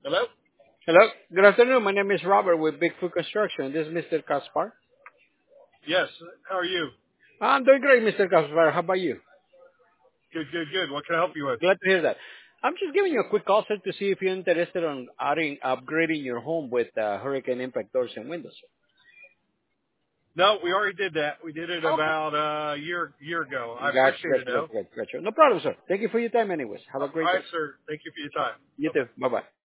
Hello? Hello. Good afternoon. My name is Robert with Bigfoot Construction. This is Mr. Kaspar. Yes. How are you? I'm doing great, Mr. Kaspar. How about you? Good, good, good. What can I help you with? Glad to hear that. I'm just giving you a quick call, sir, to see if you're interested on upgrading your home with hurricane impact doors and windows. No, we already did that. We did it Okay. about a year ago. I Gotcha, appreciate it, gotcha, though. gotcha, gotcha, gotcha. No problem, sir. Thank you for your time anyways. Have a All great right, day. sir. Thank you for your time. You Bye bye. too. Bye-bye.